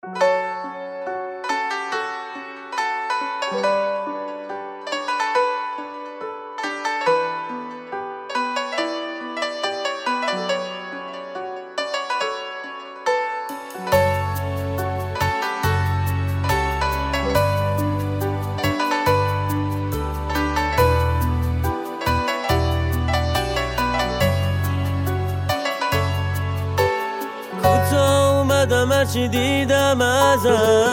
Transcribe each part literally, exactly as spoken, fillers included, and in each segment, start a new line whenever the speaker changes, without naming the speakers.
اومدم هرچی دیدم ازت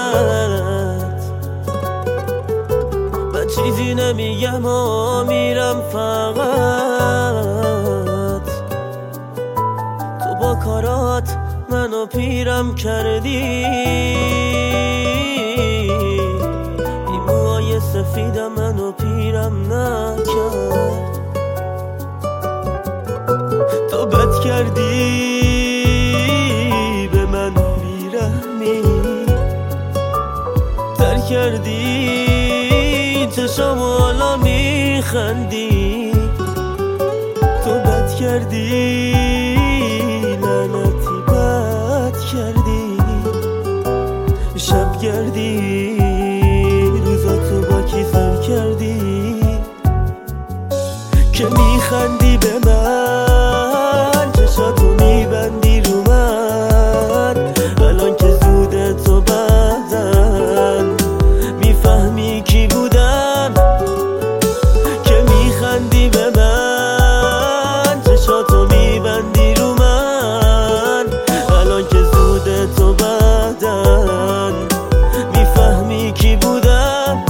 و چیزی نمیگم و میرم فقط. تو با کارات منو پیرم کردی، این موهای سفیدم منو پیرم نکرد. تو بد کردی تر کردی چشامو حالا میخندی. تو بد کردی لعنتی بد کردی، شب گردی روزاتو با کی سر کردی که میخندی به من، چشاتو میبندی رو من. الان که زوده تو بعدن میفهمی کی بودم که میخندی به من، چشاتو میبندی رو من. الان که زوده تو بعدن میفهمی کی بودم.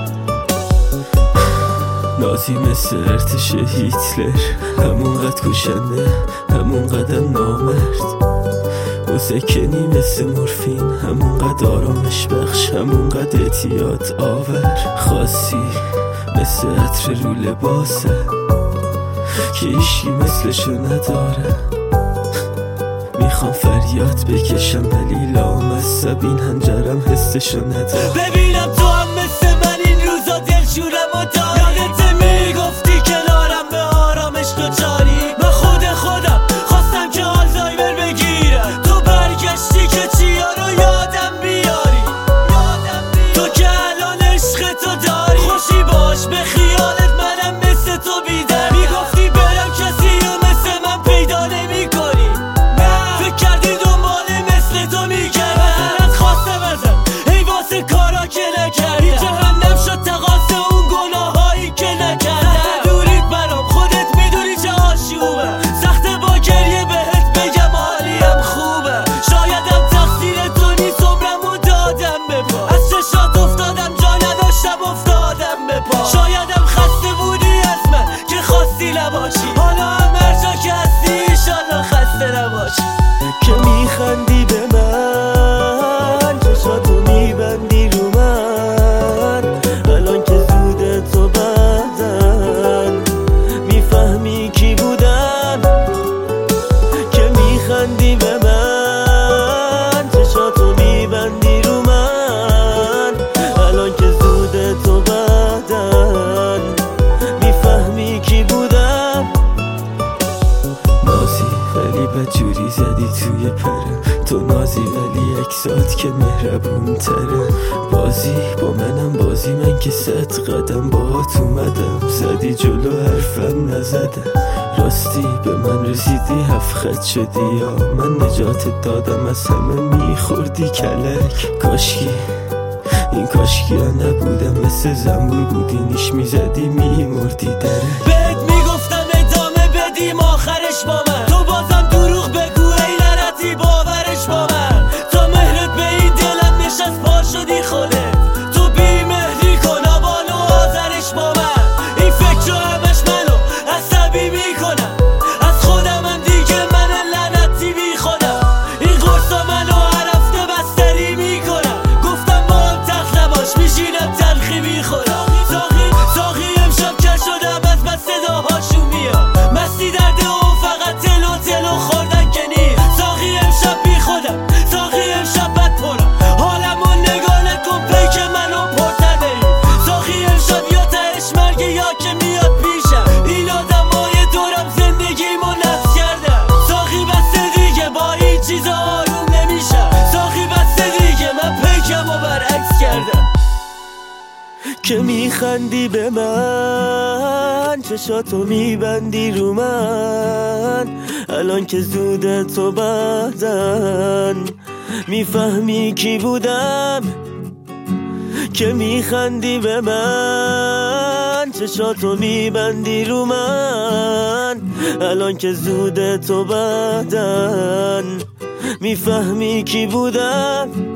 نازی مثل ارتش هیتلر، همونقدر کشنده همونقدر نامرد. موسیقی مثل مورفین، همونقدر آرامش بخش همونقدر اعتیاد آور. خاصی مثل عطر رو لباسه که ایشکی مثلشو نداره. میخوام فریاد بکشم ولی لامصب این هنجرم حسشو نداره. ببینم تو هم مثل من این روزا دلشورم و داری. یادت میگفتی کنارم به آرامش دوچاری. من خود خودم خواستم که آلزایمر بگیرم، تو برگشتی که چیا رو یادم بیاری. تو که الان عشق تو داری، خوشی باش به خیالت منم مثل تو بیدم. میگفتی برم کسی رو مثل من پیدا نمی کنی، فکر کردی دنبال مثل تو میگردم. از خواستم ازم ای واسه کارا که نکردم، جهنم شد تقاسه اون گناهایی که نکردم. دوریت برام خودت میدونی چه آشوبه، سخته با گریه بهت بگم حالیم خوبه. شایدم تقصیر تو نیست عمرمو دادم به پا، از چشات افتادم جا نداشتم افتادم به پا. شایدم خسته بودی از من که خواستی نباشی، حالا هم هر جا که هستی ایشالله خسته نباشی. که میخندی به من، چشاتو میبندی رو من. الان که زوده تو بعدن میفهمی کی بودم که میخندی به من، چشاتو میبندی رو من. الان که زوده تو بعدن میفهمی کی بودم. نازی ولی بدجوری زدی توی پرم، تو نازی ولی اکسات که مهربون تره. بازی با منم بازی، من که صد قدم باهات اومدم، زدی جلو حرفم نزدم. راستی به من رسیدی هفت خط شدی یا من نجاتت دادم از همه میخوردی کلک. کاشکی این کاشکی ها نبودم، مثل زنبور بودی نیش میزدی میمردی درک. بهت میگفتم ادامه بدیم آخرش با من، تو بازم دروغ بگو ای لعنتی باورش با من. تا مهرت به این دلم نشست پا شدی خودت، تو بی مهری کن آبان و آذرش با من. این فکر رو همش منو عصبی میکنم، از خودم هم دیگه من لعنتی بی خودم. این قرصا منو هر هفته بستری میکنم، گفتم با هم تخت نباش میشینم تلخی میخورم. ساقی ساقی امشب کش شدم از بس صداهاشون میاد، مستی در که میخندی به من، چشاتو میبندی رو من، الان که زوده تو بعدن میفهمی کی بودم. که میخندی به من، چشاتو میبندی رو من، الان که زوده تو بعدن میفهمی کی بودم.